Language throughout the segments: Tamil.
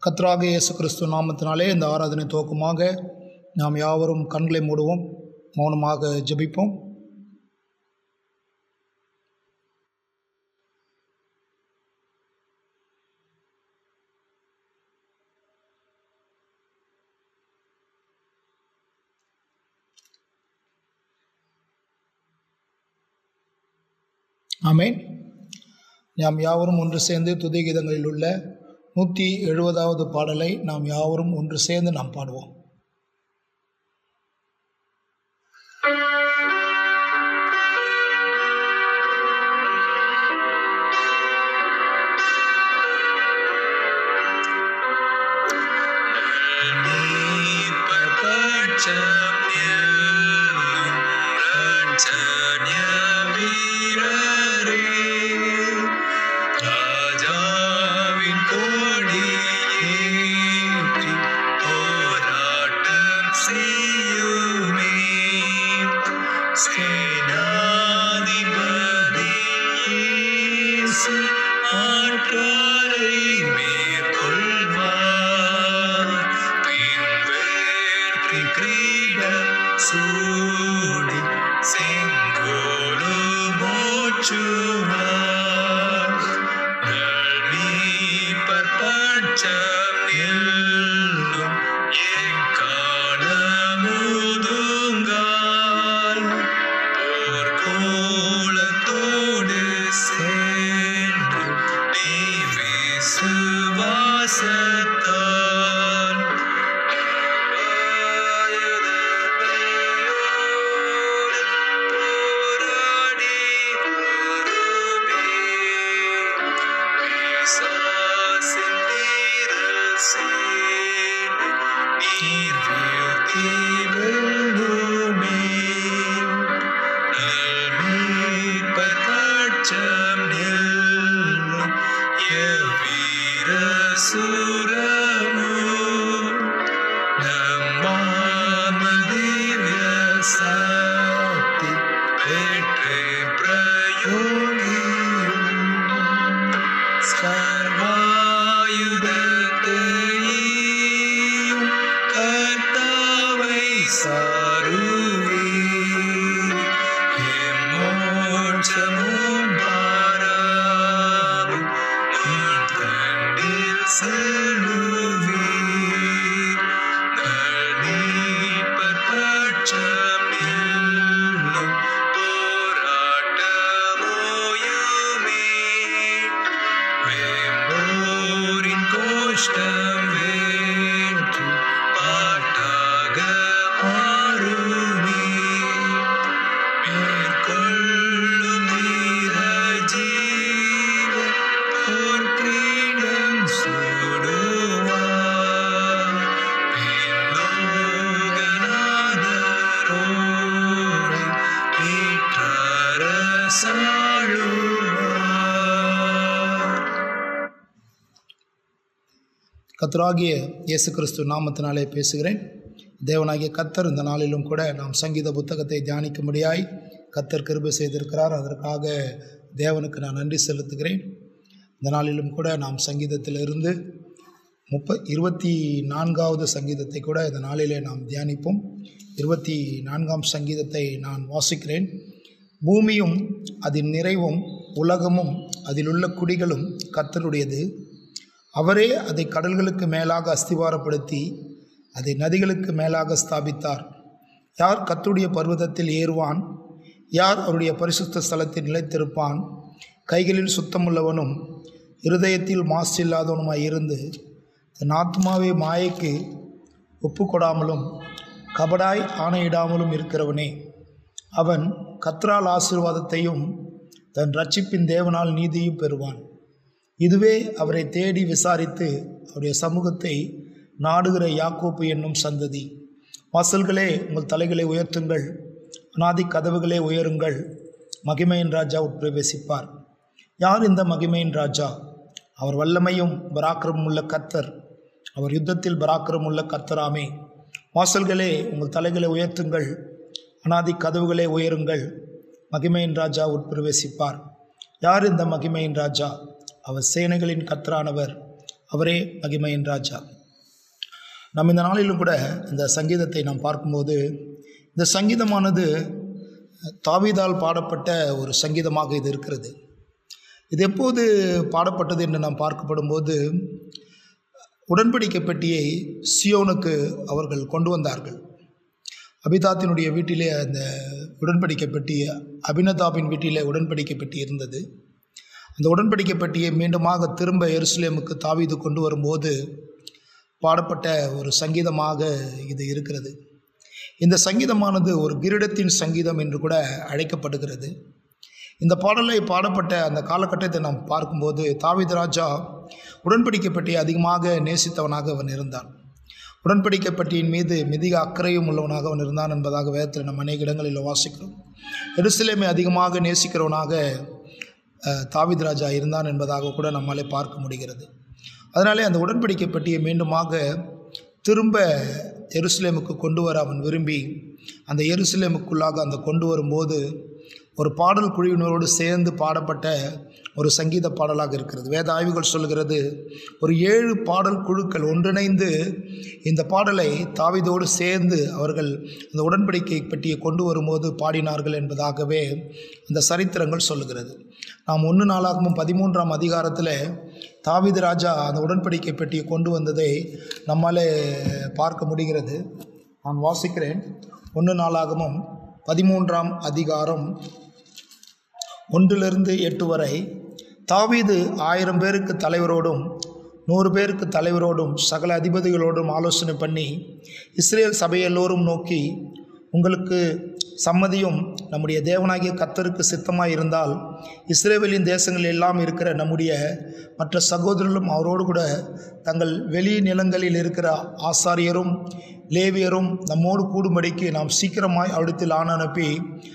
கர்த்தராகிய இயேசு கிறிஸ்து நாமத்தினாலே இந்த ஆராதனை துவக்கமாக நாம் யாவரும் கண்களை மூடுவோம், மௌனமாக ஜெபிப்போம். ஆமென். நாம் யாவரும் ஒன்று சேர்ந்து துதி கீதங்களில் உள்ள 170வது பாடலை நாம் யாவரும் ஒன்று சேர்ந்து நாம் பாடுவோம். கர்த்தராகிய இயேசு கிறிஸ்து நாமத்தினாலே பேசுகிறேன். தேவனாகிய கர்த்தர் இந்த நாளிலும் கூட நாம் சங்கீத புத்தகத்தை தியானிக்கும்படியாய் கர்த்தர் கிருபை செய்திருக்கிறார். அதற்காக தேவனுக்கு நான் நன்றி செலுத்துகிறேன். இந்த நாளிலும் கூட நாம் சங்கீதத்திலிருந்து 24வது சங்கீதத்தை கூட இந்த நாளிலே நாம் தியானிப்போம். 24ஆம் சங்கீதத்தை நான் வாசிக்கிறேன். பூமியும் அதன் நிறைவும் உலகமும் அதிலுள்ள குடிகளும் கர்த்தருடையது. அவரே அதை கடல்களுக்கு மேலாக அஸ்திவாரப்படுத்தி அதை நதிகளுக்கு மேலாக ஸ்தாபித்தார். யார் கர்த்தருடைய பர்வதத்தில் ஏறுவான்? யார் அவருடைய பரிசுத்த ஸ்தலத்தில் நிலைத்திருப்பான்? கைகளில் சுத்தமுள்ளவனும் இருதயத்தில் மாசு இல்லாதவனுமாய் இருந்து தன் ஆத்மாவை மாயைக்கு ஒப்புக்கொடாமலும் கபடாய் ஆணையிடாமலும் இருக்கிறவனே. அவன் கர்த்தரால் ஆசீர்வாதத்தையும் தன் இரட்சிப்பின் தேவனால் நீதியும் பெறுவான். இதுவே அவரை தேடி விசாரித்து அவருடைய சமூகத்தை நாடுகிற யாக்கோப்பு என்னும் சந்ததி. வாசல்களே உங்கள் தலைகளை உயர்த்துங்கள், அநாதி கதவுகளே உயருங்கள், மகிமையின் ராஜா உட்பிரவேசிப்பார். யார் இந்த மகிமையின் ராஜா? அவர் வல்லமையும் பராக்கிரமும் உள்ள கர்த்தர், அவர் யுத்தத்தில் பராக்கிரமும் உள்ள கர்த்தராமே. வாசல்களே உங்கள் தலைகளை உயர்த்துங்கள், அநாதி கதவுகளே உயருங்கள், மகிமையின் ராஜா உட்பிரவேசிப்பார். யார் இந்த மகிமையின் ராஜா? அவர் சேனைகளின் கர்த்தரானவர், அவரே மகிமையின் ராஜா. நம்ம இந்த நாளிலும் கூட இந்த சங்கீதத்தை நாம் பார்க்கும்போது, இந்த சங்கீதமானது தாவீதால் பாடப்பட்ட ஒரு சங்கீதமாக இது இருக்கிறது. இது எப்போது பாடப்பட்டது என்று நாம் பார்க்கப்படும் போது, உடன்படிக்கை பெட்டியை சியோனுக்கு அவர்கள் கொண்டு வந்தார்கள். அபிதாத்தினுடைய வீட்டிலே அந்த உடன்படிக்கை பெட்டி, அபினதாபின் வீட்டிலே உடன்படிக்கை பெட்டி இருந்தது. அந்த உடன்படிக்கை பெட்டியை மீண்டுமாக திரும்ப எருசலேமுக்கு தாவீது கொண்டு வரும்போது பாடப்பட்ட ஒரு சங்கீதமாக இது இருக்கிறது. இந்த சங்கீதமானது ஒரு கிரீடத்தின் சங்கீதம் என்று கூட அழைக்கப்படுகிறது. இந்த பாடலை பாடப்பட்ட அந்த காலகட்டத்தை நாம் பார்க்கும்போது, தாவீது ராஜா உடன்படிக்கை பெட்டியை அதிகமாக நேசித்தவனாக அவன் இருந்தான். உடன்படிக்கை பெட்டியின் மீது மிக அக்கறையும் உள்ளவனாக அவன் இருந்தான் என்பதாக வேதத்தில் நம்ம அநேக இடங்களில் வாசிக்கிறோம். எருசலேமை அதிகமாக நேசிக்கிறவனாக தாவீது ராஜா இருந்தான் என்பதாக கூட நம்மாலே பார்க்க முடிகிறது. அதனாலே அந்த உடன்படிக்கை பெட்டியை மீண்டுமாக திரும்ப எருசலேமுக்கு கொண்டு வர அவன் விரும்பி, அந்த எருசலேமுக்குள்ளாக அந்த கொண்டு வரும்போது ஒரு பாடல் குழுவினரோடு சேர்ந்து பாடப்பட்ட ஒரு சங்கீத பாடலாக இருக்கிறது. வேத ஆய்வுகள் சொல்கிறது, ஒரு 7 பாடல் குழுக்கள் ஒன்றிணைந்து இந்த பாடலை தாவீதோடு சேர்ந்து அவர்கள் அந்த உடன்படிக்கை பெட்டியை கொண்டு வரும்போது பாடினார்கள் என்பதாகவே அந்த சரித்திரங்கள் சொல்லுகிறது. நாம் 1 நாளாகமும் 13ஆம் அதிகாரத்தில் தாவீது ராஜா அந்த உடன்படிக்கை பெட்டியை கொண்டு வந்ததை நம்மாலே பார்க்க முடிகிறது. நான் வாசிக்கிறேன். 1 நாளாகமும் 13ஆம் அதிகாரம் 1-8 வரை. தாவீது 1000 பேருக்கு தலைவரோடும் 100 பேருக்கு தலைவரோடும் சகல அதிபதிகளோடும் ஆலோசனை பண்ணி இஸ்ரேல் சபையெல்லோரும் நோக்கி, உங்களுக்கு சம்மதியும் நம்முடைய தேவனாகிய கர்த்தருக்கு சித்தமாக இருந்தால் இஸ்ரேவேலின் தேசங்கள் எல்லாம் இருக்கிற நம்முடைய மற்ற சகோதரர்களும் அவரோடு கூட தங்கள் வெளி நிலங்களில் இருக்கிற ஆசாரியரும் லேவியரும் நம்மோடு கூடும்படிக்கு நாம் சீக்கிரமாய் அவிடத்தில் அனுப்பி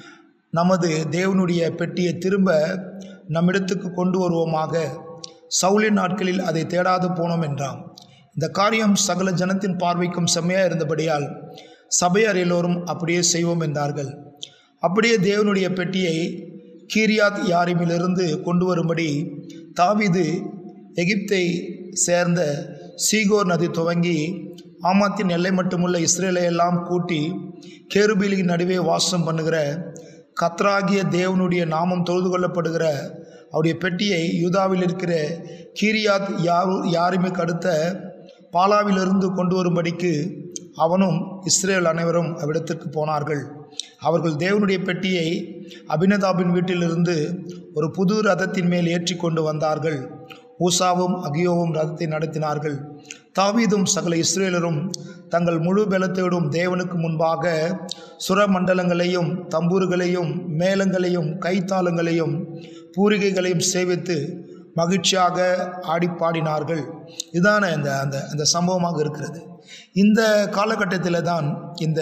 நமது தேவனுடைய பெட்டியை திரும்ப நம்மிடத்துக்கு கொண்டு வருவோமாக. சவுலின் நாட்களில் அதை தேடாது போனோம் என்றான். இந்த காரியம் சகல ஜனத்தின் பார்வைக்கும் செம்மையாக இருந்தபடியால் சபையார் எல்லோரும் அப்படியே செய்வோம் என்றார்கள். அப்படியே தேவனுடைய பெட்டியை கீரியாத் யாரிமிலிருந்து கொண்டு வரும்படி தாவீது எகிப்தை சேர்ந்த சீகோர் நதி துவங்கி ஆமாத்தின் எல்லை மட்டுமுள்ள இஸ்ரேலை எல்லாம் கூட்டி கேருபீலின் நடுவே வாசம் பண்ணுகிற கர்த்தராகிய தேவனுடைய நாமம் தொழுது கொள்ளப்படுகிற அவருடைய பெட்டியை யூதாவில் இருக்கிற கீரியாத் யாரிமுக்கு அடுத்த பாலாவிலிருந்து கொண்டு வரும்படிக்கு அவனும் இஸ்ரேல் அனைவரும் அவ்விடத்திற்கு போனார்கள். அவர்கள் தேவனுடைய பெட்டியை அபினதாபின் வீட்டிலிருந்து ஒரு புது ரதத்தின் மேல் ஏற்றி கொண்டு வந்தார்கள். ஊசாவும் அகியோவும் ரதத்தை நடத்தினார்கள். தாவீதும் சகல இஸ்ரேலரும் தங்கள் முழு பலத்தோடும் தேவனுக்கு முன்பாக சுரமண்டலங்களையும் தம்பூர்களையும் மேளங்களையும் கைத்தாளங்களையும் பூரிகைகளையும் சேவித்து மகிழ்ச்சியாக ஆடிப்பாடினார்கள். இதுதான அந்த சம்பவமாக இருக்கிறது. இந்த காலகட்டத்தில் தான் இந்த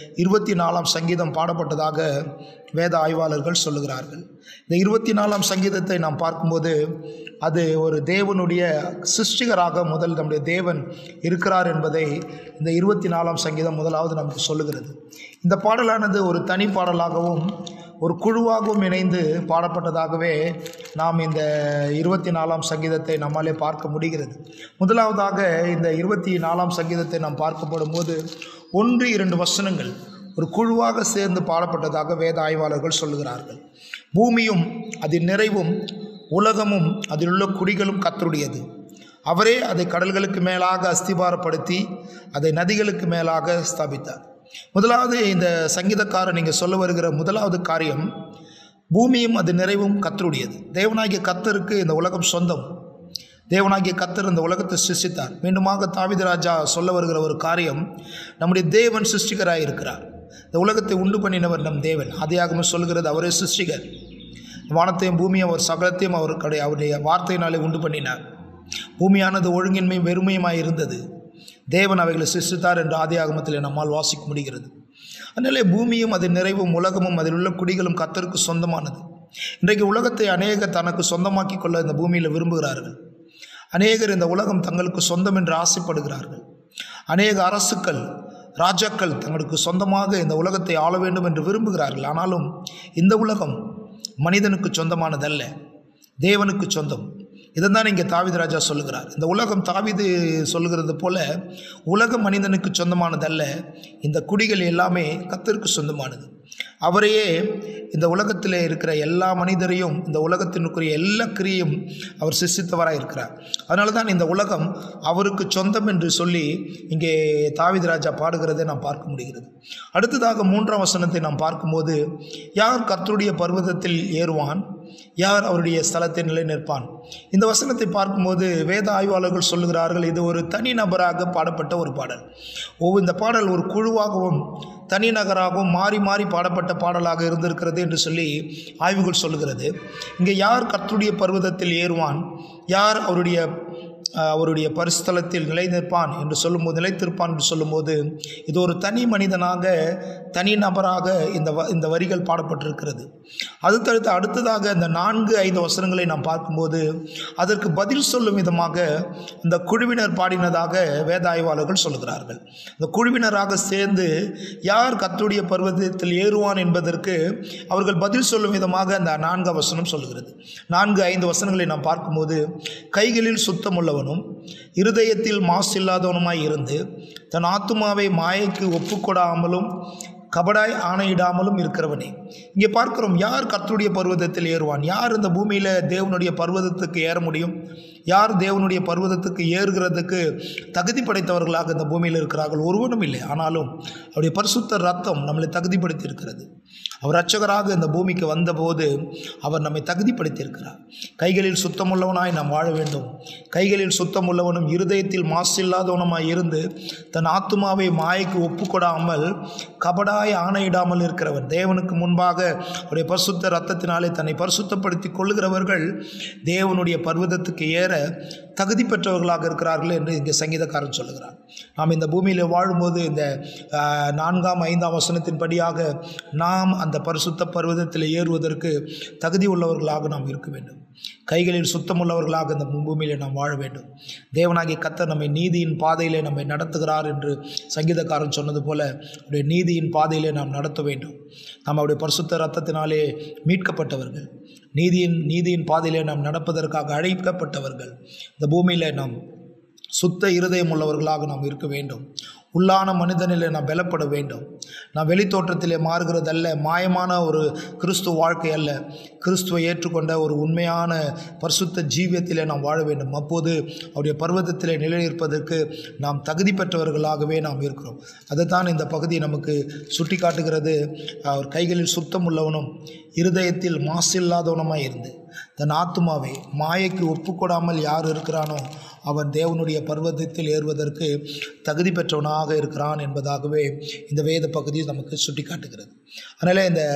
24ஆம் சங்கீதம் பாடப்பட்டதாக வேத ஆய்வாளர்கள் சொல்லுகிறார்கள். இந்த 24ஆம் சங்கீதத்தை நாம் பார்க்கும்போது அது ஒரு தேவனுடைய சிருஷ்டிகராக முதல் நம்முடைய தேவன் இருக்கிறார் என்பதை இந்த 24ஆம் சங்கீதம் முதலாவது நமக்கு சொல்லுகிறது. இந்த பாடலானது ஒரு தனி பாடலாகவும் ஒரு குழுவாகவும் இணைந்து பாடப்பட்டதாகவே நாம் இந்த 24ஆம் சங்கீதத்தை நம்மாலே பார்க்க முடிகிறது. முதலாவதாக இந்த 24ஆம் சங்கீதத்தை நாம் பார்க்கப்படும் போது 1-2 வசனங்கள் ஒரு குழுவாக சேர்ந்து பாடப்பட்டதாக வேத ஆய்வாளர்கள் சொல்லுகிறார்கள். பூமியும் அதன் நிறைவும் உலகமும் அதில் உள்ள குடிகளும் கர்த்தருடையது. அவரே அதை கடல்களுக்கு மேலாக அஸ்திபாரப்படுத்தி அதை நதிகளுக்கு மேலாக ஸ்தாபித்தார். முதலாவது இந்த சங்கீதக்காரர் நீங்கள் சொல்ல வருகிற முதலாவது காரியம், பூமியும் அது நிறைவும் கர்த்தருடையது. தேவனாகிய கர்த்தருக்கு இந்த உலகம் சொந்தம். தேவனாகிய கர்த்தர் இந்த உலகத்தை சிருஷ்டித்தார். மீண்டுமாக தாவீது ராஜா சொல்ல வருகிற ஒரு காரியம், நம்முடைய தேவன் சிருஷ்டிகராக இருக்கிறார். இந்த உலகத்தை உண்டு பண்ணினவர் நம் தேவன். ஆதியாகமம் சொல்லுகிறது அவரே சிருஷ்டிகர். வானத்தையும் பூமியும் அவர் சகலத்தையும் அவருடைய வார்த்தையினாலே உண்டு பண்ணினார். பூமியானது ஒழுங்கின்மையும் வெறுமையுமாய் இருந்தது. தேவன் அவைகளை சிருஷ்டித்தார் என்று ஆதியாகமத்தில் நம்மால் வாசிக்க முடிகிறது. அதனாலே பூமியும் அதன் நிறைவும் உலகமும் அதில் உள்ள குடிகளும் கர்த்தருக்கு சொந்தமானது. இன்றைக்கு உலகத்தை அநேகர் தனக்கு சொந்தமாக்கி கொள்ள இந்த பூமியில் விரும்புகிறார்கள். அநேகர் இந்த உலகம் தங்களுக்கு சொந்தம் என்று ஆசைப்படுகிறார்கள். அநேக அரசுக்கள் ராஜாக்கள் தங்களுக்கு சொந்தமாக இந்த உலகத்தை ஆள வேண்டும் என்று விரும்புகிறார்கள். ஆனாலும் இந்த உலகம் மனிதனுக்கு சொந்தமானதல்ல, தேவனுக்கு சொந்தம். இதைத்தான் இங்கே தாவீது ராஜா சொல்லுகிறார். இந்த உலகம் தாவீது சொல்லுகிறது போல உலகம் மனிதனுக்கு சொந்தமானதல்ல, இந்த குடிகள் எல்லாமே கர்த்தருக்கு சொந்தமானது. அவரையே இந்த உலகத்தில் இருக்கிற எல்லா மனிதரையும், இந்த உலகத்தினுக்குரிய எல்லா கிரியையும் அவர் சிருஷ்டித்தவராக இருக்கிறார். அதனால தான் இந்த உலகம் அவருக்கு சொந்தம் என்று சொல்லி இங்கே தாவீது ராஜா பாடுகிறதை நாம் பார்க்க முடிகிறது. அடுத்ததாக 3ஆம் வசனத்தை நாம் பார்க்கும்போது, யார் கர்த்தருடைய பர்வதத்தில் ஏறுவான், யார் அவருடைய ஸ்தலத்தை நிலை நிற்பான். இந்த வசனத்தை பார்க்கும்போது வேத ஆய்வாளர்கள் சொல்லுகிறார்கள், இது ஒரு தனி நபராக பாடப்பட்ட ஒரு பாடல். இந்த பாடல் ஒரு குழுவாகவும் தனி நகராகவும் மாறி மாறி பாடப்பட்ட பாடலாக இருந்திருக்கிறது என்று சொல்லி ஆய்வுகள் சொல்லுகிறது. இங்கே யார் கர்த்தருடைய பர்வதத்தில் ஏறுவான், யார் அவருடைய பரிசுத்தலத்தில் நிலை நிற்பான் என்று சொல்லும்போது, நிலைத்திருப்பான் என்று சொல்லும்போது, இது ஒரு தனி மனிதனாக தனி நபராக இந்த வரிகள் பாடப்பட்டிருக்கிறது. அடுத்ததாக இந்த 4-5 வசனங்களை நாம் பார்க்கும்போது அதற்கு பதில் சொல்லும் விதமாக இந்த குழுவினர் பாடினதாக வேத ஆய்வாளர்கள் சொல்லுகிறார்கள். இந்த குழுவினராக சேர்ந்து யார் கர்த்தருடைய பர்வதத்தில் ஏறுவான் என்பதற்கு அவர்கள் பதில் சொல்லும் விதமாக அந்த 4ஆம் வசனம் சொல்லுகிறது. 4-5 வசனங்களை நாம் பார்க்கும்போது, கைகளில் சுத்தமுள்ளவனும் இருதயத்தில் மாசில்லாதவனுமாய் இருந்து தன் ஆத்துமாவை மாயைக்கு ஒப்புக்கொடாமலும் கபடாய் ஆணையிடாமலும் இருக்கிறவனே. இங்கே பார்க்கிறோம், யார் கர்த்தருடைய பர்வதத்தில் ஏறுவான், யார் இந்த பூமியில் தேவனுடைய பர்வதத்துக்கு ஏற முடியும், யார் தேவனுடைய பர்வதத்துக்கு ஏறுகிறதுக்கு தகுதி படைத்தவர்களாக இந்த பூமியில் இருக்கிறார்கள்? ஒருவனும் இல்லை. ஆனாலும் அவருடைய பரிசுத்த ரத்தம் நம்மளை தகுதிப்படுத்தி இருக்கிறது. அவர் இரட்சகராக இந்த பூமிக்கு வந்தபோது அவர் நம்மை தகுதிப்படுத்தியிருக்கிறார். கைகளில் சுத்தமுள்ளவனாய் நாம் வாழ வேண்டும். கைகளில் சுத்தமுள்ளவனும் இருதயத்தில் மாசில்லாதவனுமாய் இருந்து தன் ஆத்துமாவை மாயைக்கு ஒப்புக்கொடாமல் கபடாய் ஆணையிடாமல் இருக்கிறவன். தேவனுக்கு முன்பாக அவருடைய பரிசுத்த ரத்தத்தினாலே தன்னை பரிசுத்தப்படுத்தி கொள்ளுகிறவர்கள் தேவனுடைய பர்வதத்துக்கு ஏற தகுதி பெற்றவர்களாக இருக்கிறார்கள் என்று இங்கே சங்கீதக்காரன் சொல்லுகிறார். நாம் இந்த பூமியில் வாழும்போது இந்த 4ஆம் 5ஆம் வசனத்தின் படியாக நாம் அந்த பரிசுத்த பர்வதத்தில் ஏறுவதற்கு தகுதி உள்ளவர்களாக நாம் இருக்க வேண்டும். கைகளில் சுத்தமுள்ளவர்களாக இந்த பூமியிலே நாம் வாழ வேண்டும். தேவனாகிய கர்த்தர் நம்மை நீதியின் பாதையிலே நம்மை நடத்துகிறார் என்று சங்கீதக்காரன் சொன்னது போல அவருடைய நீதியின் பாதையிலே நாம் நடத்த வேண்டும். நாம் அவருடைய பரிசுத்த ரத்தத்தினாலே மீட்கப்பட்டவர்கள். நீதியின் பாதையிலே நாம் நடப்பதற்காக அழைக்கப்பட்டவர்கள். இந்த பூமியில் நாம் சுத்த இருதயம் உள்ளவர்களாக நாம் இருக்க வேண்டும். உள்ளான மனிதனிலே நாம் பலப்பட வேண்டும். நாம் வெளித்தோற்றத்திலே மாறுகிறதல்ல, மாயமான ஒரு கிறிஸ்துவ வாழ்க்கை அல்ல, கிறிஸ்துவை ஏற்றுக்கொண்ட ஒரு உண்மையான பரிசுத்த ஜீவியத்திலே நாம் வாழ வேண்டும். அப்போது அவருடைய பர்வதத்திலே நிலைநிற்பதற்கு நாம் தகுதி பெற்றவர்களாகவே நாம் இருக்கிறோம். அதைத்தான் இந்த பகுதி நமக்கு சுட்டி காட்டுகிறது. அவர் கைகளில் சுத்தம் உள்ளவனும் இருதயத்தில் மாசில்லாதவனுமாய் இருந்து தன் ஆத்துமாவை மாயைக்கு ஒப்புக்கொடாமல் யார் இருக்கிறானோ அவன் தேவனுடைய பர்வதத்தில் ஏறுவதற்கு தகுதி பெற்றவனாக இருக்கிறான் என்பதாகவே இந்த வேத பகுதி நமக்கு சுட்டி காட்டுகிறது. அதனால் இந்த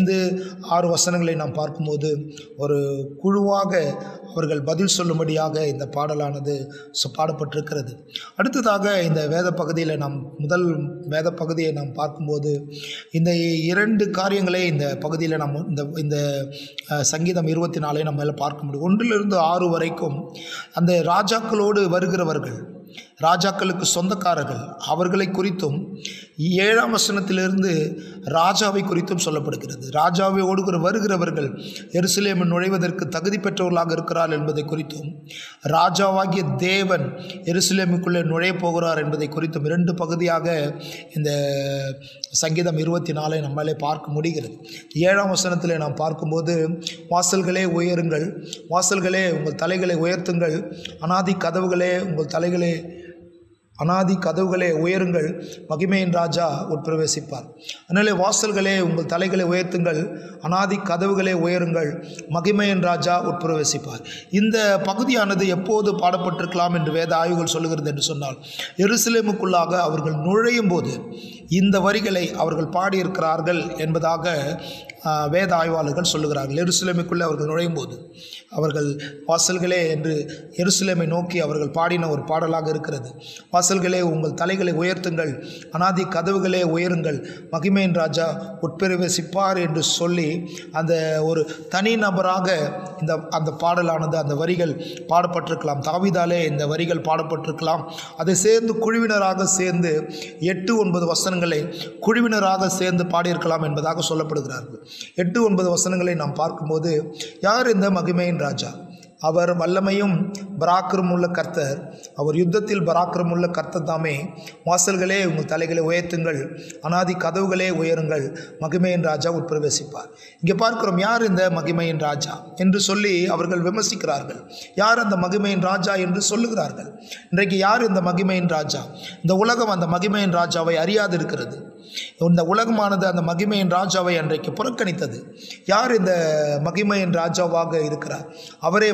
5-6 வசனங்களை நாம் பார்க்கும்போது ஒரு குழுவாக அவர்கள் பதில் சொல்லும்படியாக இந்த பாடலானது பாடப்பட்டிருக்கிறது. அடுத்ததாக இந்த வேத பகுதியில் முதல் வேத பகுதியை நாம் பார்க்கும்போது இந்த 2 காரியங்களை இந்த பகுதியில் நாம் இந்த சங்கீதம் 24 நம்மளால பார்க்க முடியும். 1-6 வரைக்கும் அந்த ராஜாக்களோடு வருகிறவர்கள், ராஜாக்களுக்கு சொந்தக்காரர்கள், அவர்களை குறித்தும் 7ஆம் வசனத்திலிருந்து ராஜாவை குறித்தும் சொல்லப்படுகிறது. ராஜாவை வருகிறவர்கள் எருசலேமில் நுழைவதற்கு தகுதி பெற்றவர்களாக இருக்கிறார் என்பதை குறித்தும், ராஜாவாகிய தேவன் எருசலேமுக்குள்ளே நுழைய போகிறார் என்பதை குறித்தும் 2 பகுதியாக இந்த சங்கீதம் 24 நம்மளாலே பார்க்க முடிகிறது. 7ஆம் வசனத்தில் நாம் பார்க்கும்போது, வாசல்களே உயருங்கள், வாசல்களே உங்கள் தலைகளை உயர்த்துங்கள், அநாதி கதவுகளே உயருங்கள், மகிமையின் ராஜா உட்பிரவேசிப்பார். அதனாலே வாசல்களே உங்கள் தலைகளை உயர்த்துங்கள், அநாதி கதவுகளே உயருங்கள், மகிமையின் ராஜா உட்பிரவேசிப்பார். இந்த பகுதியானது எப்போது பாடப்பட்டிருக்கலாம் என்று வேத ஆய்வுகள் சொல்லுகிறது என்று சொன்னால், எருசலேமுக்குள்ளாக அவர்கள் நுழையும் போது இந்த வரிகளை அவர்கள் பாடியிருக்கிறார்கள் என்பதாக வேத ஆய்வாளர்கள் சொல்லுகிறார்கள். எருசலேமுக்குள்ளே அவர்கள் நுழையும் போது அவர்கள் வாசல்களே என்று எருசலேமை நோக்கி அவர்கள் பாடின ஒரு பாடலாக இருக்கிறது. வாசல்களே உங்கள் தலைகளை உயர்த்துங்கள், அநாதி கதவுகளே உயருங்கள், மகிமையின் ராஜா உட்பிரவேசிப்பார் என்று சொல்லி அந்த ஒரு தனி நபராக அந்த பாடலானது, அந்த வரிகள் பாடப்பட்டிருக்கலாம். தாவீதாலே இந்த வரிகள் பாடப்பட்டிருக்கலாம். அதை சேர்ந்து குழுவினராக சேர்ந்து 8-9 வசனங்களை குழுவினராக சேர்ந்து பாடியிருக்கலாம் என்பதாக சொல்லப்படுகிறார்கள். 8-9 வசனங்களை நாம் பார்க்கும்போது, யார் இந்த மகிமையின் ராஜா, அவர் வல்லமையும் பராக்கிரமுள்ள கர்த்தர். அவர் யுத்தத்தில் பராக்கிரமுள்ள கர்த்தர் தாமே. வாசல்களே உங்கள் தலைகளை உயர்த்துங்கள், அனாதி கதவுகளே உயருங்கள், மகிமையின் ராஜா உட்பிரவேசிப்பார். இங்கே பார்க்கிறோம், யார் இந்த மகிமையின் ராஜா என்று சொல்லி அவர்கள் விமர்சிக்கிறார்கள். யார் அந்த மகிமையின் ராஜா என்று சொல்லுகிறார்கள். இன்றைக்கு யார் இந்த மகிமையின் ராஜா? இந்த உலகம் அந்த மகிமையின் ராஜாவை அறியாது இருக்கிறது. இந்த உலகமானது அந்த மகிமையின் ராஜாவை அன்றைக்கு புறக்கணித்தது. யார் இந்த மகிமையின் ராஜாவாக இருக்கிறார்? அவரே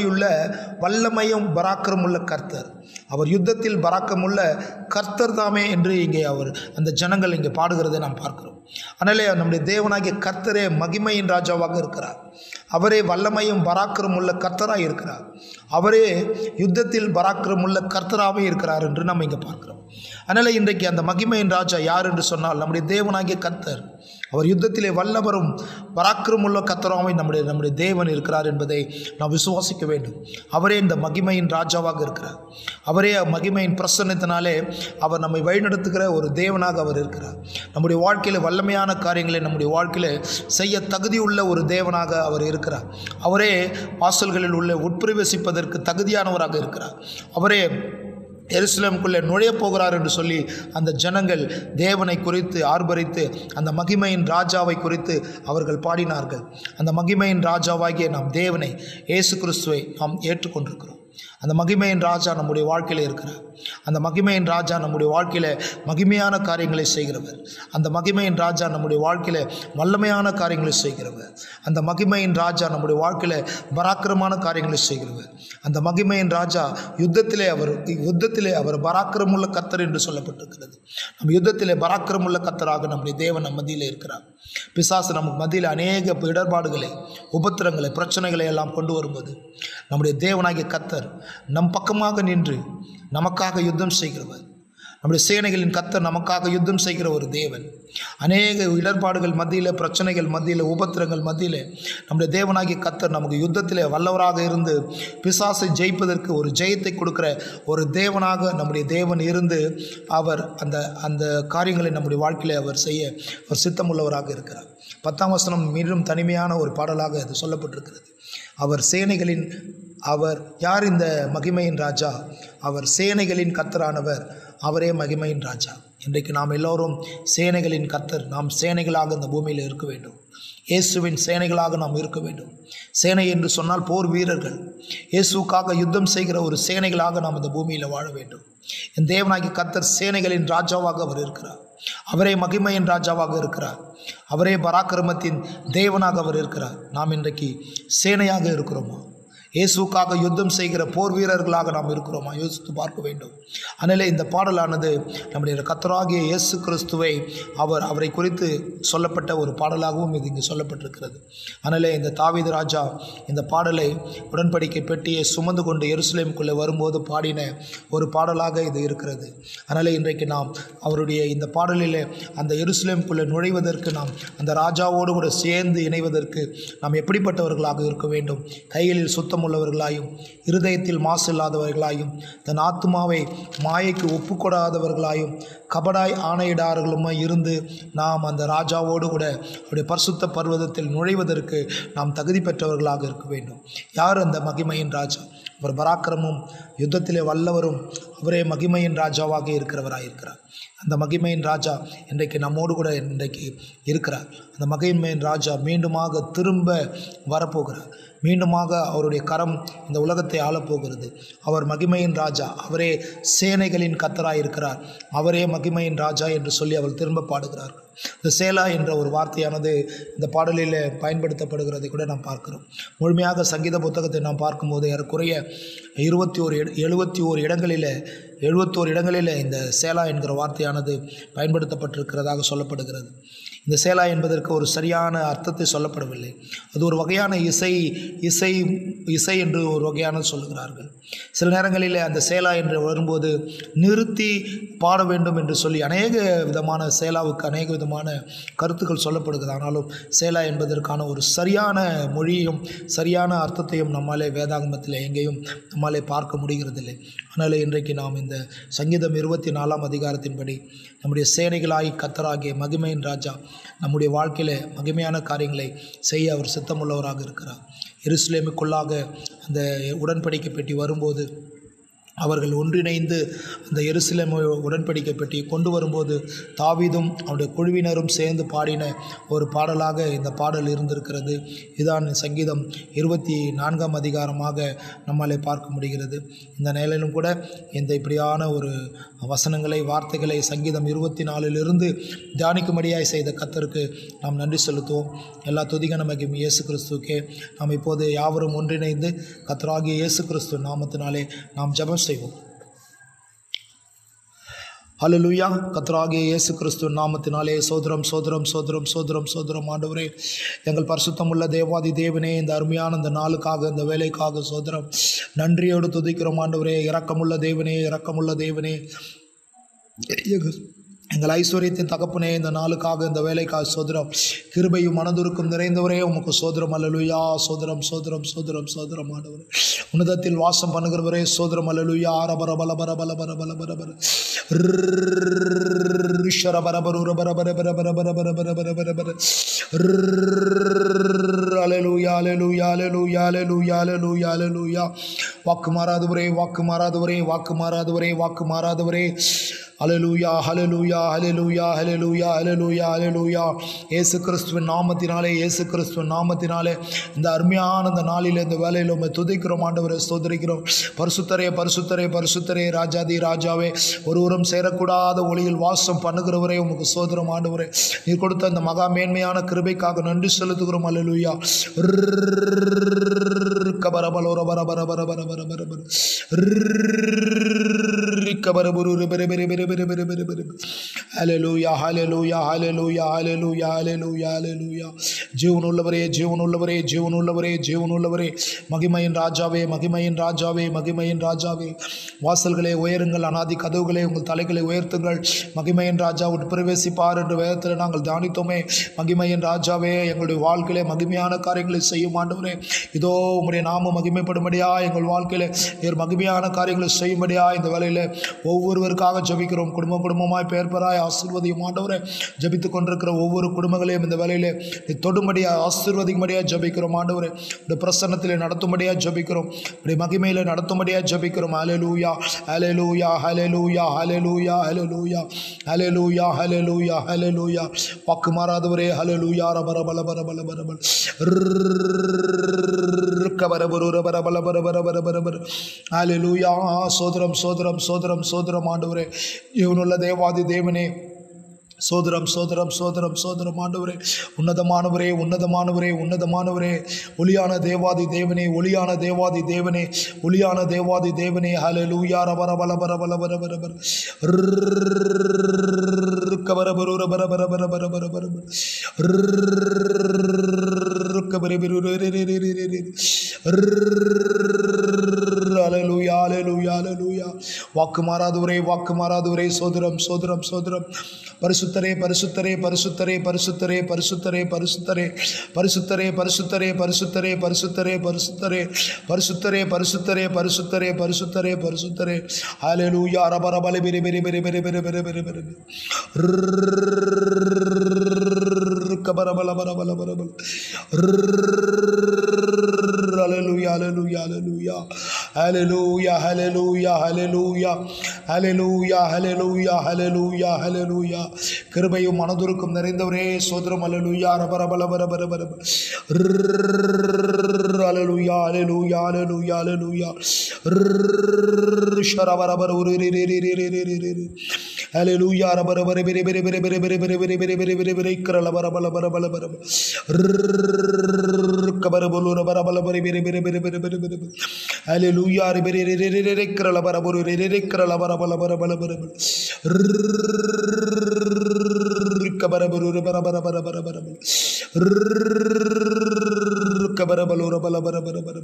வல்லமையும் பராக்கிரமுள்ள கர்த்தர். அவர் யுத்தத்தில் பராக்கிரமுள்ள கர்த்தர் தாமே என்று இங்கே அந்த ஜனங்கள் இங்கே பாடுகிறதை நாம் பார்க்கிறோம். அதனாலே நம்முடைய தேவனாகிய கர்த்தரே மகிமையின் ராஜாவாக இருக்கிறார். அவரே வல்லமையும் பராக்கிரமுள்ள கர்த்தராக இருக்கிறார். அவரே யுத்தத்தில் பராக்கிரமுள்ள கர்த்தராகவே இருக்கிறார் என்று நம்ம இங்கே பார்க்கிறோம். அதனால் இன்றைக்கு அந்த மகிமையின் ராஜா யார் என்று சொன்னால் நம்முடைய தேவனாகிய கர்த்தர். அவர் யுத்தத்திலே வல்லவரும் பராக்கிரமுள்ள கர்த்தராகவே நம்முடைய தேவன் இருக்கிறார் என்பதை நாம் விசுவாசிக்க வேண்டும். அவரே இந்த மகிமையின் ராஜாவாக இருக்கிறார். அவரே மகிமையின் பிரசன்னத்தினாலே அவர் நம்மை வழிநடத்துகிற ஒரு தேவனாக அவர் இருக்கிறார். நம்முடைய வாழ்க்கையில் வல்லமையான காரியங்களை நம்முடைய வாழ்க்கையில் செய்ய தகுதியுள்ள ஒரு தேவனாக அவர் இருக்கிறார். அவரே வாசல்களில் உள்ள உட்பிரவேசிப்பதற்கு தகுதியானவராக இருக்கிறார். அவரே எருசலேமுக்குள்ளே நுழைய போகிறார் என்று சொல்லி அந்த ஜனங்கள் தேவனை குறித்து ஆர்ப்பரித்து அந்த மகிமையின் ராஜாவை குறித்து அவர்கள் பாடினார்கள். அந்த மகிமையின் ராஜாவாகிய நாம் தேவனை, இயேசு கிறிஸ்துவை நாம் ஏற்றுக்கொண்டிருக்கிறோம். அந்த மகிமையின் ராஜா நம்முடைய வாழ்க்கையில் இருக்கிறார். அந்த மகிமையின் ராஜா நம்முடைய வாழ்க்கையில் மகிமையான காரியங்களை செய்கிறவர். அந்த மகிமையின் ராஜா நம்முடைய வாழ்க்கையில் வல்லமையான காரியங்களை செய்கிறவர். அந்த மகிமையின் ராஜா நம்முடைய வாழ்க்கையில் பராக்கிரமான காரியங்களை செய்கிறவர். அந்த மகிமையின் ராஜா யுத்தத்திலே அவர் பராக்கிரமுள்ள கர்த்தர் என்று சொல்லப்பட்டிருக்கிறது. நம் யுத்தத்திலே பராக்கிரமுள்ள கர்த்தராக நம்முடைய தேவன் நம் மத்தியில் இருக்கிறார். பிசாசு நமக்கு மத்தியில் அநேக இடர்பாடுகளை, உபத்திரங்களை, பிரச்சனைகளை எல்லாம் கொண்டு வரும்போது நம்முடைய தேவனாகிய கர்த்தர் நம் பக்கமாக நின்று நமக்காக யுத்தம் செய்கிறவர். நம்முடைய சேனைகளின் கர்த்தர் நமக்காக யுத்தம் செய்கிற ஒரு தேவன். அநேக இடர்பாடுகள் மத்தியில், பிரச்சனைகள் மத்தியில், உபத்திரங்கள் மத்தியில் நம்முடைய தேவனாகிய கர்த்தர் நமக்கு யுத்தத்திலே வல்லவராக இருந்து பிசாசை ஜெயிப்பதற்கு ஒரு ஜெயத்தை கொடுக்கிற ஒரு தேவனாக நம்முடைய தேவன் இருந்து அவர் அந்த காரியங்களை நம்முடைய வாழ்க்கையில் அவர் செய்ய ஒரு சித்தமுள்ளவராக இருக்கிறார். 10ஆம் வசனம் மீண்டும் தனிமையான ஒரு பாடலாக அது சொல்லப்பட்டிருக்கிறது. அவர் யார் இந்த மகிமையின் ராஜா? அவர் சேனைகளின் கர்த்தரானவர். அவரே மகிமையின் ராஜா. இன்றைக்கு நாம் எல்லோரும் சேனைகளின் கர்த்தர். நாம் சேனைகளாக இந்த பூமியில் இருக்க வேண்டும். இயேசுவின் சேனைகளாக நாம் இருக்க வேண்டும். சேனை என்று சொன்னால் போர் வீரர்கள். இயேசுக்காக யுத்தம் செய்கிற ஒரு சேனைகளாக நாம் இந்த பூமியில் வாழ வேண்டும். என் தேவனாகிய கர்த்தர் சேனைகளின் ராஜாவாக அவர் இருக்கிறார். அவரே மகிமையின் ராஜாவாக இருக்கிறார். அவரே பராக்கிரமத்தின் தேவனாக அவர் இருக்கிறார். நாம் இன்றைக்கு சேனையாக இருக்கிறோமா? இயேசுக்காக யுத்தம் செய்கிற போர் வீரர்களாக நாம் இருக்கிறோமா? யோசித்து பார்க்க வேண்டும். அதனால் இந்த பாடலானது நம்முடைய கர்த்தராகிய இயேசு கிறிஸ்துவை அவரை குறித்து சொல்லப்பட்ட ஒரு பாடலாகவும் இது இங்கே சொல்லப்பட்டிருக்கிறது. அதனால் இந்த தாவீது ராஜா இந்த பாடலை உடன்படிக்கை பெட்டியை சுமந்து கொண்டு எருசலேமுக்குள்ளே வரும்போது பாடின ஒரு பாடலாக இது இருக்கிறது. அதனால் இன்றைக்கு நாம் அவருடைய இந்த பாடலில் அந்த எருசலேமுக்குள்ளே நுழைவதற்கு, நாம் அந்த ராஜாவோடு கூட சேர்ந்து இணைவதற்கு நாம் எப்படிப்பட்டவர்களாக இருக்க வேண்டும்? கைகளில் சுத்தம் உள்ளவர்களாயும், இருதயத்தில் மாசு இல்லாதவர்களாயும், தன் ஆத்துமாவை மாயைக்கு ஒப்புக்கொடாதவர்களாயும், கபடாய் ஆணையிடார்களுமாய் இருந்து நாம் அந்த ராஜாவோடு கூட அவருடைய பரிசுத்த பர்வதத்தில் நுழைவதற்கு நாம் தகுதி பெற்றவர்களாக இருக்க வேண்டும். யார் அந்த மகிமையின் ராஜா? அவர் பராக்கிரமும் யுத்தத்திலே வல்லவரும், அவரே மகிமையின் ராஜாவாக இருக்கிறவராயிருக்கிறார். அந்த மகிமையின் ராஜா இன்றைக்கு நம்மோடு கூட இன்றைக்கு இருக்கிறார். அந்த மகிமையின் ராஜா மீண்டுமாக திரும்ப வரப்போகிறார். மீண்டுமாக அவருடைய கரம் இந்த உலகத்தை ஆளப்போகிறது. அவர் மகிமையின் ராஜா. அவரே சேனைகளின் கர்த்தராய் இருக்கிறார். அவரே மகிமையின் ராஜா என்று சொல்லி அவர் திரும்ப பாடுகிறார்கள். இந்த சேலா என்ற ஒரு வார்த்தையானது இந்த பாடலில் பயன்படுத்தப்படுகிறதை கூட நாம் பார்க்கிறோம். முழுமையாக சங்கீத புத்தகத்தை நாம் பார்க்கும்போது ஏறக்குறைய 71 இடங்களில் இந்த சேலா என்கிற வார்த்தையானது பயன்படுத்தப்பட்டிருக்கிறதாக சொல்லப்படுகிறது. இந்த சேலா என்பதற்கு ஒரு சரியான அர்த்தத்தை சொல்லப்படவில்லை. அது ஒரு வகையான இசை என்று ஒரு வகையான சொல்லுகிறார்கள். சில நேரங்களில் அந்த சேலா என்று வரும்போது நிறுத்தி பாட வேண்டும் என்று சொல்லி அநேக விதமான சேலாவுக்கு அநேக விதமான கருத்துக்கள் சொல்லப்படுகிறது. ஆனாலும் சேலா என்பதற்கான ஒரு சரியான மொழியும் சரியான அர்த்தத்தையும் நம்மாலே வேதாகமத்தில் எங்கேயும் நம்மாலே பார்க்க முடிகிறதில்லை. அதனால் இன்றைக்கு நாம் இந்த சங்கீதம் 24 அதிகாரத்தின்படி நம்முடைய சேனைகளாகி கர்த்தராகிய மகிமையின் ராஜா நம்முடைய வாழ்க்கையில் மகிமையான காரியங்களை செய்ய அவர் சித்தமுள்ளவராக இருக்கிறார். எருசலேமுக்குள்ளாக அந்த உடன்படிக்கை பெட்டி வரும்போது அவர்கள் ஒன்றிணைந்து அந்த எருசலேம் உடன்படிக்கை பெட்டி கொண்டு வரும்போது தாவீதும் அவருடைய குழுவினரும் சேர்ந்து பாடின ஒரு பாடலாக இந்த பாடல் இருந்திருக்கிறது. இதான் சங்கீதம் 24 அதிகாரமாக நம்மாலே பார்க்க முடிகிறது. இந்த நிலையிலும் கூட இந்த இப்படியான ஒரு வசனங்களை வார்த்தைகளை சங்கீதம் 24 தியானிக்கும்படியாய் செய்த கர்த்தருக்கு நாம் நன்றி செலுத்துவோம். எல்லா துதிகன மகிமையும் இயேசு கிறிஸ்துவுக்கே. நாம் இப்போது யாவரும் ஒன்றிணைந்து கர்த்தராகிய இயேசு கிறிஸ்து நாமத்தினாலே நாம் ஜெபம் செய்வோம். ஹல்லேலூயா. கர்த்தராகிய இயேசு கிறிஸ்து நாமத்தினாலே சோதரம் சோதரம் சோதரம் சோதரம் சோதரம். ஆண்டவரே, எங்கள் பரிசுத்தமுள்ள தேவாதி தேவனே, இந்த அருமையான இந்த நாளுக்காக இந்த வேலைக்காக சோதரம் நன்றியோடு துதிக்கிறோம். ஆண்டவரே, இரக்கமுள்ள தேவனே, இரக்கமுள்ள தேவனே, எங்கள் ஐஸ்வர்யத்தின் தகப்பனே, இந்த நாளுக்காக இந்த வேலைக்காக சோதரம் கிருபையும் மனதுருக்கும் நிறைந்தவரே உமக்கு சோதரம். அல்லேலூயா. சோதரம் சோதரம் சோதரம் சோதரம். ஆண்டவரே, உன்னதத்தில் வாசம் பண்ணுகிறவரே சோதரம். அல்லேலூயா. அரபர பல பர பல பர பல பர பர ரிஷர பர பர பர பர பர பர பர பர பர பர பர பர. அல்லேலூயா அல்லேலூயா அல்லேலூயா அல்லேலூயா அல்லேலூயா அல்லேலூயா. வாக்கு மாறாதவரே, வாக்கு மாறாதவரே, வாக்கு மாறாதவரே, வாக்கு மாறாதவரே. ஹல்லேலூயா ஹல்லேலூயா ஹல்லேலூயா ஹல்லேலூயா ஹல்லேலூயா ஹல்லேலூயா. இயேசு கிறிஸ்துவின் நாமத்தினாலே, இயேசு கிறிஸ்துவின் நாமத்தினாலே இந்த அருமையான இந்த நாளில் இந்த வேலையில் உம்மை துதிக்கிறோம். ஆண்டவரை ஸ்தோத்திரிக்கிறோம். பரிசுத்தரே பரிசுத்தரே பரிசுத்தரே, ராஜாதி ராஜாவே, ஒருவரும் சேரக்கூடாத ஒளியில் வாசம் பண்ணுகிறவரே உமக்கு சோதரம். ஆண்டவரே, நீர் கொடுத்த இந்த மகா மேன்மையான கிருபைக்காக நன்றி செலுத்துகிறோம். அல்லேலூயா. கபரபலோர பர பர பர பர பர பர பர ஹல்லேலூயா ஹல்லேலூயா ஹல்லேலூயா ஹல்லேலூயா ஹல்லேலூயா ஹல்லேலூயா. ஜீவனுள்ளவரே, ஜீவனுள்ளவரே, ஜீவனுள்ளவரே, ஜீவனுள்ளவரே, மகிமையின் ராஜாவே, மகிமையின் ராஜாவே, மகிமையின் ராஜாவே. வாசல்களே உயருங்கள், அநாதி கதவுகளே உங்கள் தலைகளை உயர்த்துங்கள், மகிமையின் ராஜா உட்பிரவேசிப்பார் என்று வேதத்தில் நாங்கள் தியானித்தோமே. மகிமையின் ராஜாவே, எங்களுடைய வாழ்க்கையிலே மகிமையான காரியங்களை செய்யும். ஆண்டவரே, இதோ உம்முடைய நாமம் மகிமைப்படும்படியா எங்கள் வாழ்க்கையிலே நீர் மகிமையான காரியங்களை செய்யும்படியா இந்த வேளையில் ஒவ்வொருவருக்காக ஜெபிக்கிறோம். குடும்பம் குடும்பமாய் பெயர் பெறாய் ஆசீர்வதியும். ஆண்டவரே, ஜெபித்துக் கொண்டிருக்கிற ஒவ்வொரு குடும்பங்களையும் இந்த வேளையிலே நீ தொடும்படியா ஆசீர்வதிக்கும்படியா ஜெபிக்கிறோம். ஆண்டவரே, இந்த பிரசன்னத்திலே நடத்தும்படியா ஜெபிக்கிறோம், இப்படி மகிமையிலே நடத்தும்படியா ஜெபிக்கிறோம். ஹல்லேலூயா ஹல்லேலூயா ஹல்லேலூயா ஹல்லேலூயா ஹல்லேலூயா ஹல்லேலூயா ஹல்லேலூயா ஹல்லேலூயா. வாக்கு மாறாதவரே. ஹல்லேலூயா. ரபர பல பர பல பர பல ஹல்லேலூயா. சோதரம் சோதரம் சோதரம் சோதரம். ஆண்டவரே, இவனுள்ள தேவாதி தேவனே சோதரம் சோதரம் சோதரம் சோதரம். ஆண்டவரே, உன்னதமானவரே, உன்னதமானவரே, உன்னதமானவரே, ஒளியான தேவாதி தேவனே, ஒளியான தேவாதி தேவனே, ஒளியான தேவாதி தேவனே. ஹல்லேலூயா. ரபர பல பர பல பர பர பர கபர பர பர பர பர பர பர பர ஹல்லேலூயா ஹல்லேலூயா ஹல்லேலூயா. வாக்கு மாறாதவரே, வாக்கு மாறாதவரே. சோதரம் சோதரம் சோதரம். பரிசுத்தரே பரிசுத்தரே பரிசுத்தரே பரிசுத்தரே பரிசுத்தரே பரிசுத்தரே பரிசுத்தரே பரிசுத்தரே பரிசுத்தரே பரிசுத்தரே பரிசுத்தரே பரிசுத்தரே பரிசுத்தரே பரிசுத்தரே பரிசுத்தரே பரிசுத்தரே. ஹல்லேலூயா. ரபர பல பெரி பெரி பெரி பெரி பெரி பெரி பெரி பெரி கபர பல பல பல பல பல. Hallelujah, hallelujah, hallelujah, hallelujah, hallelujah, hallelujah, hallelujah, hallelujah, hallelujah, hallelujah. கிருபையும் மனதுருக்கும் நிறைந்தவரே சோதரம். ஹல்லேலூயா. ரபரபலபரபரபர ஹல்லேலூயா ஹல்லேலூயா ஹல்லேலூயா ஹல்லேலூயா. ஷரபரபர ஹல்லேலூயா. ரபரபர பெரி பெரி பெரி பெரி பெரி பெரி பெரி பெரி பெரி பெரி பெரி கரலபரபலபரபர கபரபலு ரபரபல பெரி பெரி பெரி பெரி பெரி பெரி பெரி. ஹல்லேலூயா. பெரி பெரி பெரி பெரி கரலபரபரு பெரி கரலபரபலபரபர கபரபரு ரபரபரபரபர கபரபலு ரபரபரபர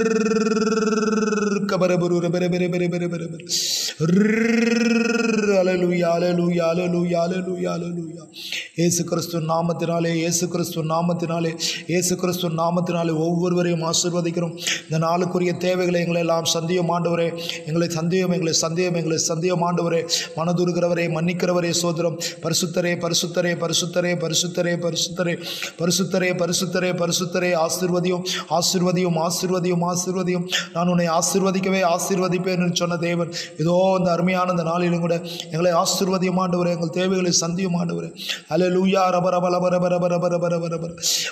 கபரபரு பெரி பெரி பெரி பெரி பெரி பெரி. அல்லேலூயா அல்லேலூயா அல்லேலூயா அல்லேலூயா அல்லேலூயா. இயேசு கிறிஸ்து நாமத்தினாலே, இயேசு கிறிஸ்து நாமத்தினாலே, இயேசு கிறிஸ்து நாமத்தினாலே ஒவ்வொருவரையும் ஆசீர்வதிக்கிறோம். இந்த நாளுக்குரிய தேவைகளை எங்களை எல்லாம் சந்தியம் ஆண்டவரே, எங்களை சந்தியம் ஆண்டவரே, மனதுருகிறவரே, மன்னிக்கிறவரே சோதரம். பரிசுத்தரே பரிசுத்தரே பரிசுத்தரே பரிசுத்தரே பரிசுத்தரே பரிசுத்தரே பரிசுத்தரே பரிசுத்தரே. ஆசீர்வதியும் ஆசீர்வதியும் ஆசீர்வதியும் ஆசீர்வதியும். நான் உன்னை ஆசீர்வதிக்கவே ஆசீர்வதிப்பேன் என்று சொன்ன தேவன் இதோ இந்த அருமையான இந்த நாளிலும் கூட எங்களை ஆசீர்வதியும் ஆண்டவரே, எங்கள் தேவைகளை சந்தியும் ஆண்டவரே. அல்லேலூயா. ரபரபலபரபரபரபரபரபரபர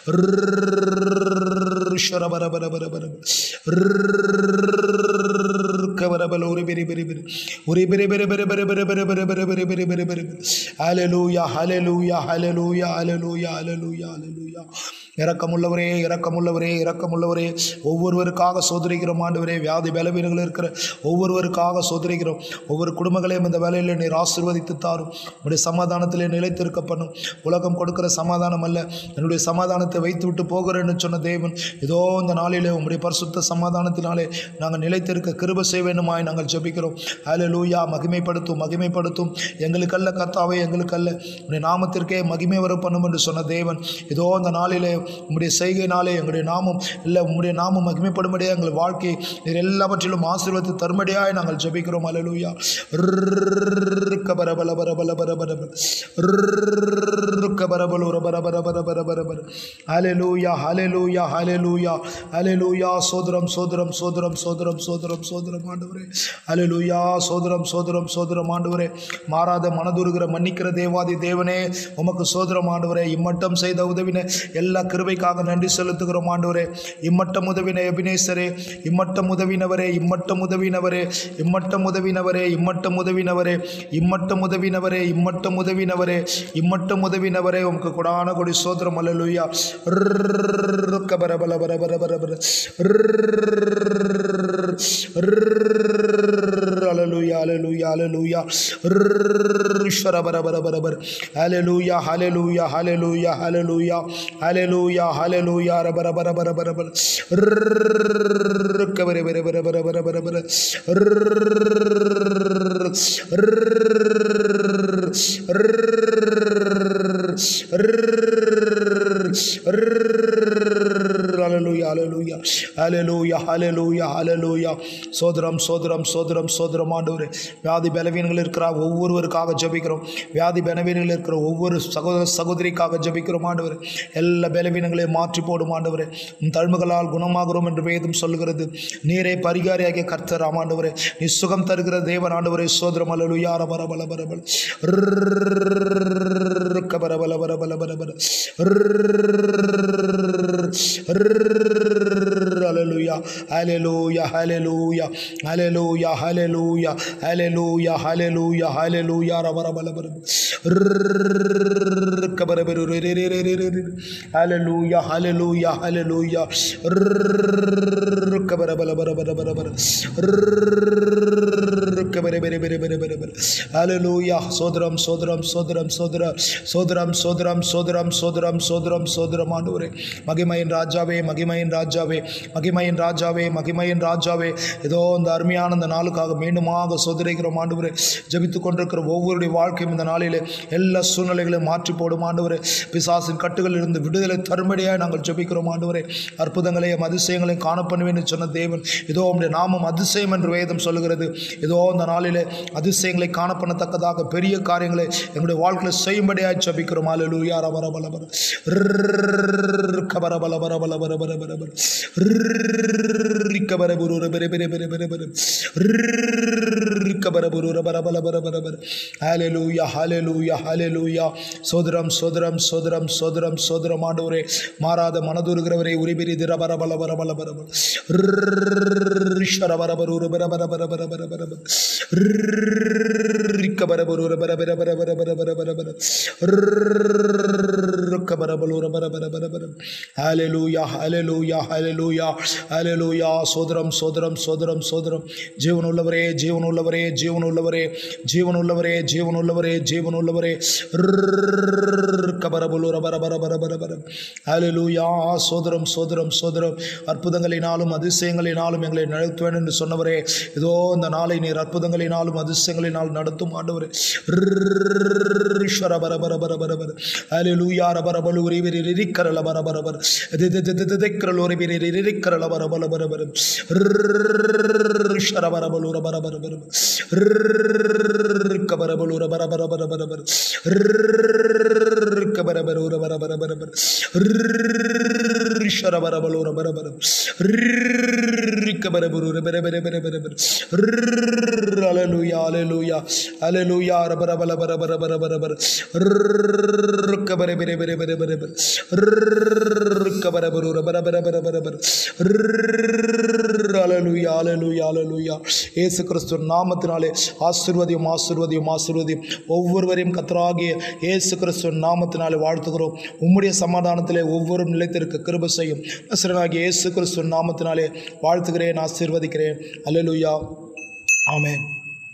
இரக்கமுள்ளவரே இரக்கமுள்ளவரே இரக்கமுள்ளவரே. ஒவ்வொருவருக்காக சோதரிக்கிறோம் ஆண்டவரே. வியாதி பலவீனங்கள் இருக்கிற ஒவ்வொருவருக்காக சோதரிக்கிறோம். ஒவ்வொரு குடும்பங்களையும் இந்த வேலையில் நீர் ஆசீர்வதித்து தாரும். உன்னுடைய சமாதானத்திலே நிலைத்திருக்க பண்ணும். உலகம் கொடுக்கிற சமாதானம் அல்ல, என்னுடைய சமாதானத்தை வைத்து விட்டு போகிறேன்னு சொன்ன தேவன் இதோ இந்த நாளிலே உம்முடைய பரிசுத்த சமாதானத்தினாலே நாங்கள் நிலைத்திருக்க கிருபை செய்ய வேண்டுமாய் நாங்கள் ஜெபிக்கிறோம். அல்லேலூயா. மகிமைப்படுத்தும் மகிமைப்படுத்தும். எங்களுக்கல்ல கர்த்தாவே, எங்களுக்கல்ல, உன்னுடைய நாமத்திற்கே மகிமை வர பண்ணும் என்று சொன்ன தேவன் இதோ இந்த நாளிலே உம்முடைய செய்கையினாலே எங்களுடைய நாமம் இல்லை, உம்முடைய நாமம் மகிமைப்படும்படியா எங்கள் வாழ்க்கை நீர் எல்லாவற்றிலும் ஆசீர்வதித்து தரும்படியாய் நாங்கள் ஜெபிக்கிறோம். அல்லேலூயா. ஹல்லேலூயா ஹல்லேலூயா ஹல்லேலூயா ஹல்லேலூயா. சோதரம் சோதரம் சோதரம் சோதரம் சோதரம் சோதரம் ஆண்டவரே. ஹல்லேலூயா. சோதரம் சோதரம் சோதரம் ஆண்டவரே. மாறாத மனதுருகிற மன்னிக்கிற தேவாதி தேவனே, உமக்கு சோதரம் ஆண்டவரே. இம்மட்டம் செய்த உதவின எல்லா கிருபைக்காக நன்றி செலுத்துகிறோம் ஆண்டவரே. இம்மட்டம் உதவின எபினேசரே, இம்மட்டம் உதவினவரே, இம்மட்டம் உதவினவரே, இம்மட்டம் உதவினவரே, இம்மட்டம் உதவினவரே, இம்மட்டம் உதவினவரே, இம்மட்டம் உதவினவரே, இம்மட்டம் உதவினவரே. உமக்கு கொடான கொடி சோதரம். அல்லேலூயா. Hallelujah, hallelujah, hallelujah. Sharabarabarabar. Hallelujah, hallelujah, hallelujah, hallelujah, hallelujah, hallelujah. Rabarabarabar. Hallelujah, hallelujah, hallelujah, hallelujah, hallelujah. சோதரம் சோதரம் சோதரம் சோதரம் ஆண்டவரே. வியாதி பலவீனங்கள் இருக்கிற ஒவ்வொருவருக்காக ஜெபிக்கிறோம். வியாதி பலவீனங்கள் இருக்கிற ஒவ்வொரு சகோதர சகோதரிக்காக ஜெபிக்கிறோம் ஆண்டவரே. எல்லா பலவீனங்களையும் மாற்றி போடும் ஆண்டவரே. தழும்புகளால் குணமாகிறோம் என்று வேதம் சொல்லுகிறது. நீரே பரிகாரியாகிய கர்த்தர் ஆண்டவரே. நீ சுகம் தருகிற தேவன் ஆண்டவரே. சோதரம். அல்லேலூயா. ரபரபலபரபல கபரபலபரபலபரபர Hallelujah, hallelujah, hallelujah, hallelujah, hallelujah, hallelujah, hallelujah, hallelujah. Hallelujah, hallelujah, hallelujah. Hallelujah. சோதரம் சோதரம் சோதரம் சோதரம் சோதரம் சோதரம் சோதரம் சோதரம் சோதரம் சோதரம் ஆண்டவரே. மகிமையின் ராஜாவே, மகிமையின் ராஜாவே, மகிமையின் ராஜாவே, மகிமையின் ராஜாவே. ஏதோ இந்த அருமையான இந்த நாளுக்காக மீண்டுமாக சோதரிக்கிறோம் ஆண்டவரே. ஜெபித்துக் கொண்டிருக்கிற ஒவ்வொருடைய வாழ்க்கையும் இந்த நாளிலே எல்லா சூழ்நிலைகளையும் மாற்றி போடும் ஆண்டவரே. பிசாசின் கட்டுகளில் இருந்து விடுதலை தரும்படியாக நாங்கள் ஜெபிக்கிறோம் ஆண்டவரே. அற்புதங்களையும் அதிசயங்களையும் காணப்படுவேன் என்று சொன்ன தேவன் இதோ உம்முடைய நாமம் அதிசயம் என்று வேதம் சொல்லுகிறது. இதோ இந்த நாளிலே அதிசயங்களை காணப்படத்தக்கதாக பெரிய காரியங்களை எங்களுடைய வாழ்க்கையில் செய்யும்படியாக ஜெபிக்கிறோம். அல்லேலூயா. ரபரபலபர கபரபலபரபலபரபரபரபர Hallelujah, hallelujah, hallelujah. சோதரம் சோதரம் சோதரம் சோதரம் சோதரம் ஆண்டவரே. மாறாத மனதுருகிறவரை உரிபிரி திரபரபலபரபரபரபர Hallelujah, hallelujah, hallelujah, hallelujah. சோதரம் சோதரம் சோதரம் சோதரம். ஜீவனுள்ளவரே, ஜீவனுள்ளவரே, ஜீவனுள்ளவரே, ஜீவனுள்ளவரே, ஜீவனுள்ளவரே, ஜீவனுள்ளவரே. Hallelujah. சோதரம் சோதரம் சோதரம். அற்புதங்களினாலும் அதிசயங்களினாலும் எங்களை நடத்துவேன் என்று சொன்னவரே. இதோ இந்த நாளை நீர் அற்புத அற்புதங்களினாலும் அதிசயங்களினால் நடத்தும் ஆண்டவரே. இயேசு கிறிஸ்து நாமத்தினாலே ஆசீர்வதியும் ஆசீர்வதியும் ஆசீர்வதியும். ஒவ்வொருவரையும் கர்த்தராகிய இயேசு கிறிஸ்து நாமத்தினாலே வாழ்த்துகிறோம். உம்முடைய சமாதானத்திலே ஒவ்வொரு நிலைத்திருக்க கிருபை செய்யும். நசரேயனாகிய இயேசு கிறிஸ்து நாமத்தினாலே வாழ்த்துகிறேன், ஆசீர்வதிக்கிறேன். அல்லேலூயா, ஆமென்.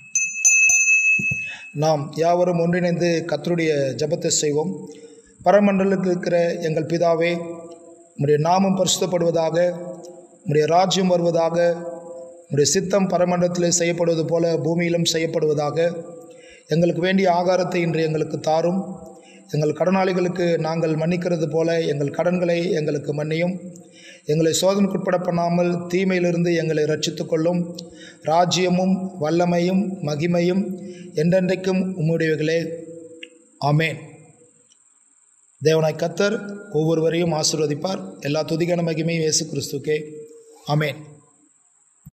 நாம் யாவரும் ஒன்றிணைந்து கர்த்தருடைய ஜெபத்தை செய்வோம். பரமண்டலத்தில் இருக்கிற எங்கள் பிதாவே, உம்முடைய நாமம் பரிசுத்தப்படுவதாக, உம்முடைய ராஜ்யம் வருவதாக, உம்முடைய சித்தம் பரமண்டலத்திலே செய்யப்படுவது போல பூமியிலும் செய்யப்படுவதாக. எங்களுக்கு வேண்டிய ஆகாரத்தை இன்று எங்களுக்கு தாரும். எங்கள் கடனாளிகளுக்கு நாங்கள் மன்னிக்கிறது போல எங்கள் கடன்களை எங்களுக்கு மன்னியும். எங்களை சோதனைக்குட்பட பண்ணாமல் தீமையிலிருந்து எங்களை ரட்சித்துக் கொள்ளும். ராஜ்யமும் வல்லமையும் மகிமையும் என்றென்றைக்கும் உம்முடையவைகளே. ஆமேன். தேவனாய் கர்த்தர் ஒவ்வொருவரையும் ஆசீர்வதிப்பார். எல்லா துதிக்கான மகிமையும் இயேசு கிறிஸ்துக்கே. ஆமேன்.